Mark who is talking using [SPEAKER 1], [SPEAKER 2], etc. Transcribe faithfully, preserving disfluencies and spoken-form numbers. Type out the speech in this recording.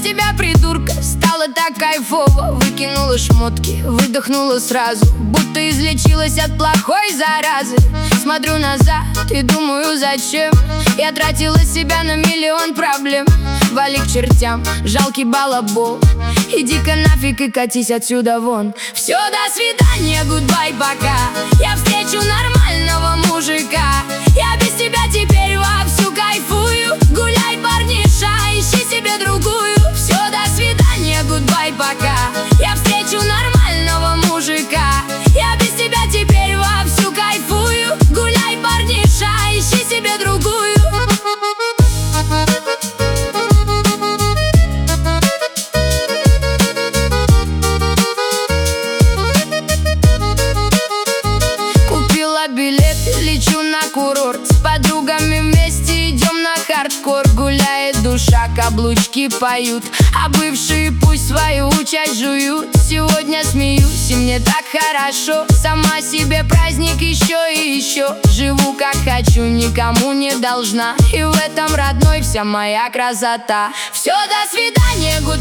[SPEAKER 1] тебя, придурка, стало так кайфово. Выкинула шмотки, выдохнула сразу, будто излечилась от плохой заразы. Смотрю назад и думаю, зачем я тратила себя на миллион проблем. Вали к чертям, жалкий балабол, иди-ка нафиг и катись отсюда вон. Все, до свидания, гудбай, пока. Я встречу нормального мужика. Я без тебя теперь вовсю кайфую. Гуляй, парниша, ищи себе другую. Все, до свидания, гудбай, пока. Я встречу нормального мужика. Я без тебя теперь вовсю кайфую. Гуляй, парниша, ищи себе другую. Билет, лечу на курорт, с подругами вместе идем на хардкор. Гуляет душа, каблучки поют, а бывшие пусть свою часть жуют. Сегодня смеюсь, и мне так хорошо. Сама себе праздник еще и еще. Живу как хочу, никому не должна, и в этом, родной, вся моя красота. Все, до свидания, гуд